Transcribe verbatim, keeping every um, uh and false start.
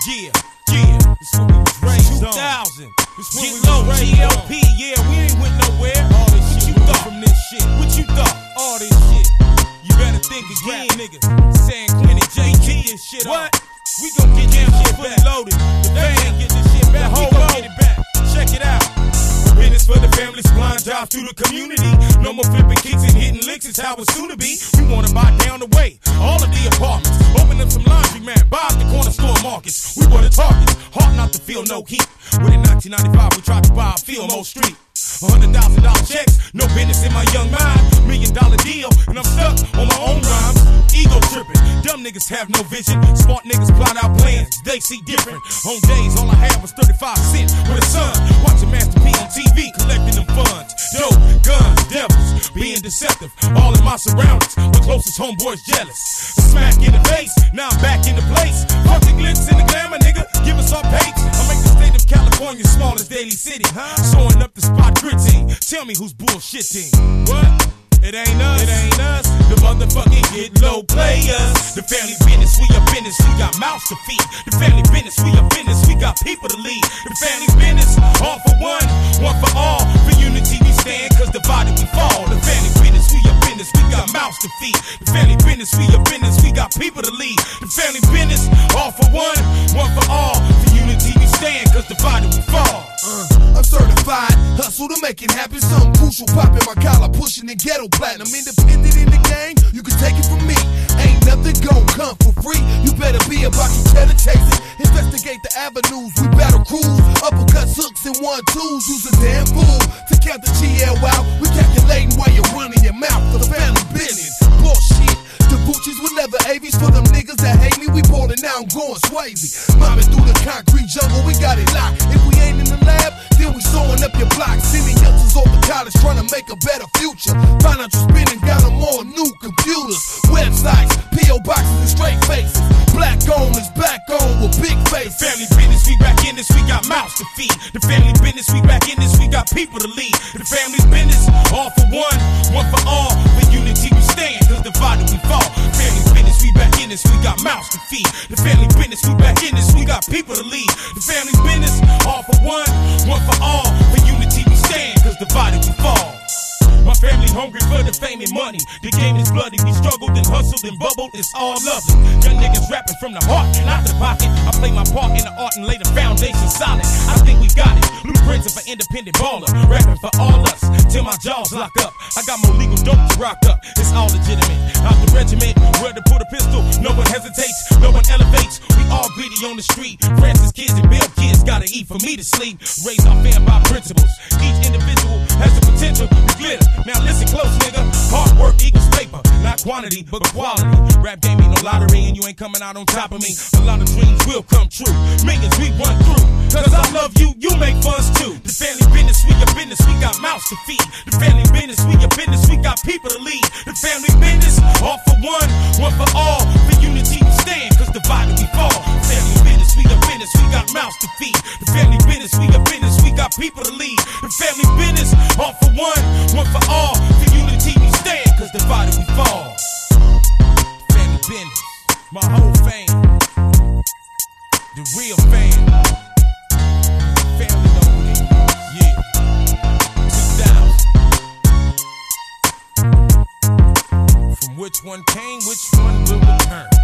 Yeah, yeah, this what we was raised on. two thousand, get low, G L P, yeah, we ain't went nowhere. All this what shit you thought from this shit? What you thought? All this shit. You better think again, niggas. San Quinn and J T and shit. What? We gon' get damn shit fully loaded. The they ain't get this shit back. We gon' get it back. Check it out. Business for the family, supplying jobs through the community. No more flipping kicks and hitting licks, it's how it's soon to be. We wanna buy down the way, all of the apartments. Open up some laundry, man, buy up the corner store markets. We were the targets, hard not to feel no heat. When in nineteen ninety-five, we tried to buy a Fillmore Street. one hundred thousand dollar checks, no business in my young mind. Million dollar deal, and I'm stuck on my own rhymes. Ego tripping, dumb niggas have no vision. Smart niggas plot out plans, they see different. On days, all I had was thirty-five cents with a son. Watching Master P on T V, collecting them funds. Dope, guns, devils, being deceptive. All in my surroundings, my closest homeboys jealous. Smack in the face, now I'm back in the place. Fuck the glitz and the glamour, nigga, give us our pace. I make the state of California smallest daily city. Showing up the spot gritty. Tell me who's bullshitting. What? It ain't us. It ain't us. The motherfucking get low players. The family business, we a business. We got mouths to feed. The family business, we a business. We got people to lead. The family business, all for one, one for all. For unity we stand, cause divided we fall. The family business, we a business. We got mouths to feed. The family business, we a business. We got people to lead. The family business, all for one, one for all. For unity we stand, cause divided we fall. Uh, I'm certified, hustle to make it happen. Something crucial popping my collar, pushing the ghetto platinum. Independent in the game, you can take it from me. Ain't nothing gon' come for free. You better be about your cheddar chasing. Investigate the avenues, we battle cruise. Uppercuts, hooks, and one twos. Use a damn fool to count the G L out. We calculating while you're running your mouth for the family business. Bullshit. The Gucci's will never Avies for them niggas that hate me. We ballin' now, I'm going Swayze. Mobbing through the concrete jungle, we got it locked. If we ain't in the lab, then we sewing up your block. Sending youngsters off to college trying to make a better future. Financial spending got them all new computers, websites, P O boxes and straight faces. Black on is back on with big faces. The family business, we back in this, we got mouths to feed. The family business, we back in this, we got people to lead. The family business, all for one, one for all. For unity we stand, cause divided we fall. Family business, we back in this, we got mouths to feed. The family business, we back in this, we got people to lead. The family business, all for one, one for all. For unity we stand, cause divided we fall. My family hungry for the fame and money. The game is bloody, we struggled and hustled and bubbled, it's all lovely. Young niggas rapping from the heart and not the pocket. I play my part in the art and lay the foundation solid. I think we got it. Blue Prince of an independent baller, rapping for all us till my jaws lock up. I got more legal dope to rock up, it's all legitimate. Out the regiment, where to put a pistol, no one hesitates, no one elevates. We all greedy on the street. Francis kids and Bill kids gotta eat for me to sleep. Raise our fam by principles. Each individual has the potential to glitter. Now listen close, nigga. Hard work equals paper, not quantity, but quality. Rap game ain't no lottery, and you ain't coming out on top of me. A lot of dreams will come true. Millions we run through. Cause I love you, you make funds too. The family business, we your business, we got mouths to feed. The family business, we your business, we got people to lead. The family business, all for one, one for all. For unity we stand, cause divided we fall. The family business, we your business, we got mouths to feed. The family business, we your business, we got people to lead. The family business, all for one, one for all. For unity we stand, cause divided we fall. Family business, my whole fame, the real fame. Family know it, yeah. two thousand. From which one came, which one will return.